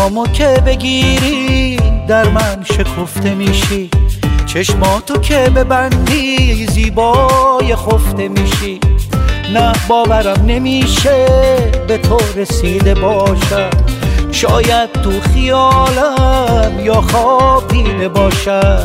دستامو که بگیری در من شکفته میشی، چشماتو که ببندی زیبای خفته میشی. نه باورم نمیشه به تو رسیده باشم، شاید تو خیالم یا خواب دیده باشم.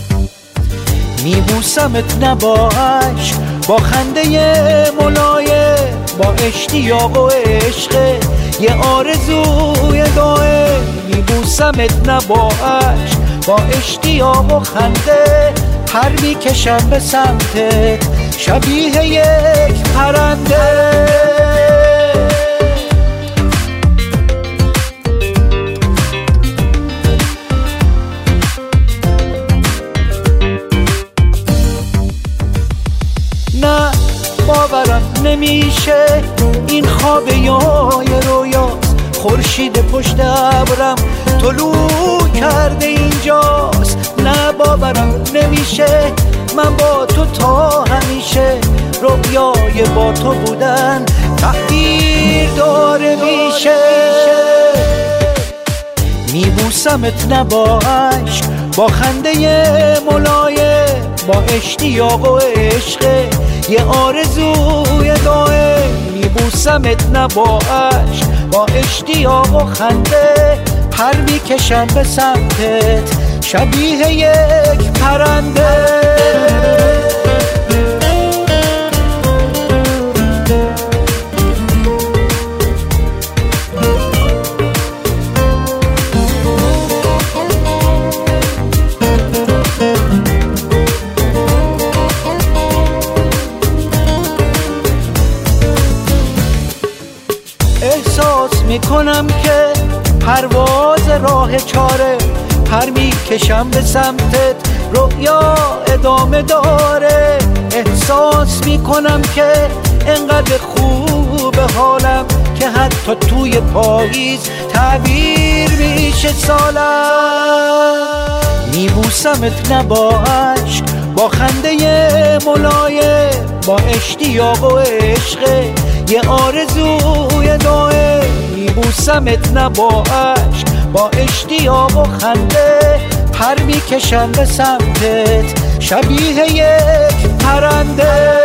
میبوسمت نه با عشق، با خنده ملایم، با اشتیاق و عشق یه آرزوی دائم. میبوسمت نه با عشق، با اشتیاق و خنده، پر میکشم به سمتت شبیه یک پرنده. نه باورم نمیشه این خواب یا یه رویاست، خورشید پشت ابرم طلوع کرده اینجاست. نه باورم نمیشه من با تو تا همیشه، رویای با تو بودن تقدیر داره میشه. میبوسمت نه با عشق، با خنده ملایم، با اشتیاق و عشق یه آرزوی دائم. میبوسمت نه با عشق، با اشتیاق و خنده، پر میکشم به سمتت شبیه یک پرنده. احساس میکنم که پرواز راه چاره، پر میکشم به سمتت رؤیا ادامه داره. احساس میکنم که انقدر خوب حالم که حتی توی پاییز تعبیر میشه سالم. میبوسمت نه با عشق، با خنده ملایم، با اشتیاق و عشق یه آرزوی دائم. میبوسمت نه با عشق، با اشتیاق و خنده، پر میکشم به سمتت شبیه یک پرنده.